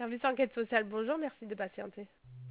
Service enquête sociale, bonjour, merci de patienter.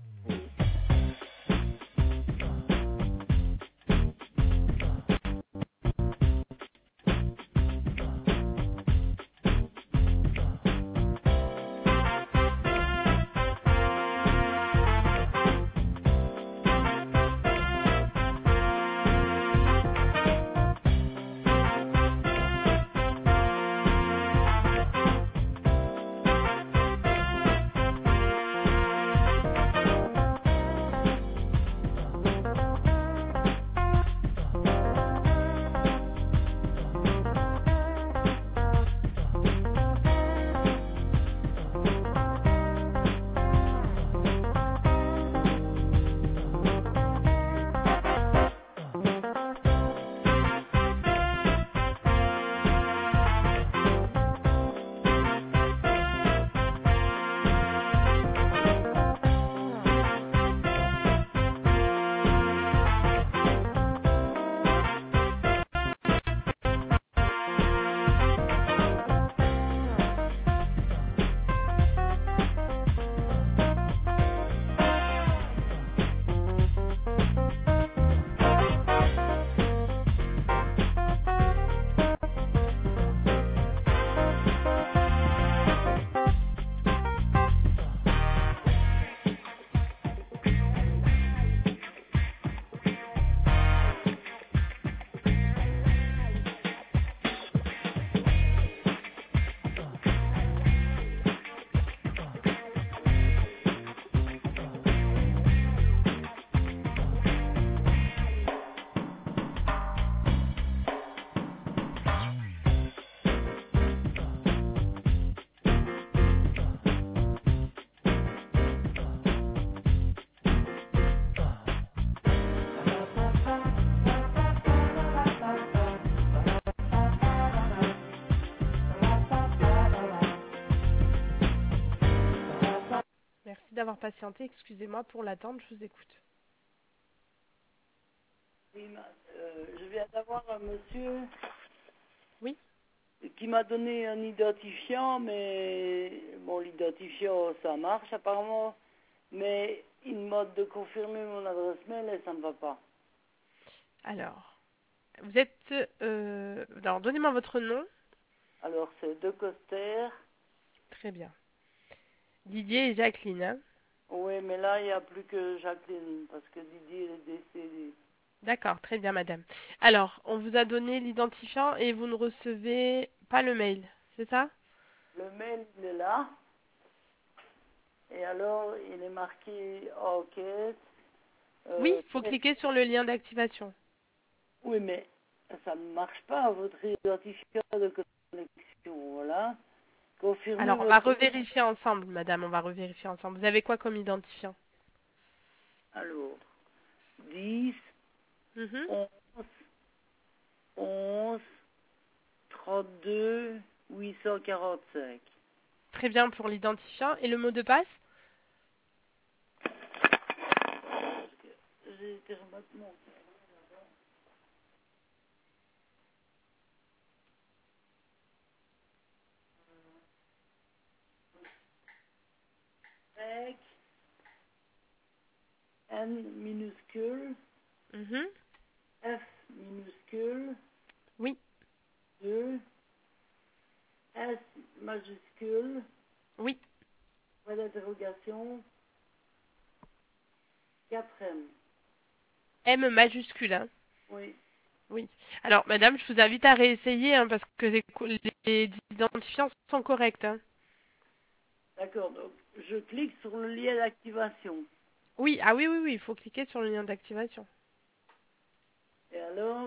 Merci d'avoir patienté, excusez-moi pour l'attente, je vous écoute. Oui, je viens d'avoir un monsieur Oui, qui m'a donné un identifiant, mais bon, l'identifiant, ça marche apparemment, mais il me demande de confirmer mon adresse mail et ça ne va pas. alors, vous êtes... alors, donnez-moi votre nom. Alors, c'est De Coster. Très bien. Didier et Jacqueline, hein. Oui, mais là, il n'y a plus que Jacqueline, parce que Didier est décédé. D'accord, très bien, madame. Alors, on vous a donné l'identifiant et vous ne recevez pas le mail, c'est ça? Le mail, il est là, et alors, il est marqué enquête. Oui, il faut cliquer sur le lien d'activation. Oui, mais ça ne marche pas, votre identifiant de connexion, voilà. Confirmez Alors, on va votre... revérifier ensemble, madame, on va revérifier ensemble. Vous avez quoi comme identifiant? Alors, 10, Mhm. 11, 11, 32, 845. Très bien pour l'identifiant. Et le mot de passe? J'ai été remettre mon... Avec N minuscule, Mhm. F minuscule, Oui, 2, S majuscule, oui. point d'interrogation, 4M. M majuscule, hein. Oui, Oui. Alors, madame, je vous invite à réessayer, hein, parce que les identifiants sont corrects, hein. d'accord. Donc, je clique sur le lien d'activation. Oui, ah oui, oui, oui, il faut cliquer sur le lien d'activation. Et alors,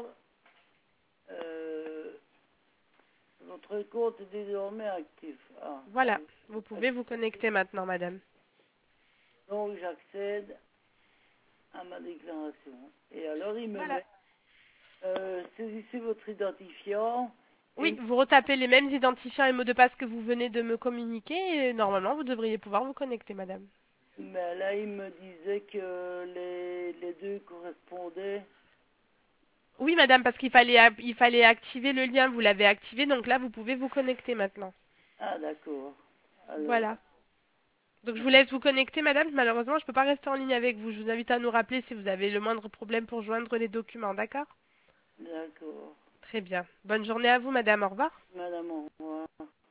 euh, votre compte est désormais actif. Ah, Voilà, vous pouvez vous connecter maintenant, madame. donc j'accède à ma déclaration. Et alors, il me Voilà. met, saisissez votre identifiant. Oui, Et vous retapez les mêmes identifiants et mots de passe que vous venez de me communiquer et normalement, vous devriez pouvoir vous connecter, madame. mais là, il me disait que les deux correspondaient. Oui, madame, parce il fallait activer le lien. Vous l'avez activé, donc là, vous pouvez vous connecter maintenant. Ah, d'accord. Alors, Voilà. Donc je vous laisse vous connecter, madame. Malheureusement, je peux pas rester en ligne avec vous. Je vous invite à nous rappeler si vous avez le moindre problème pour joindre les documents, d'accord? D'accord. Très bien. Bonne journée à vous, madame. Au revoir. Madame, au revoir.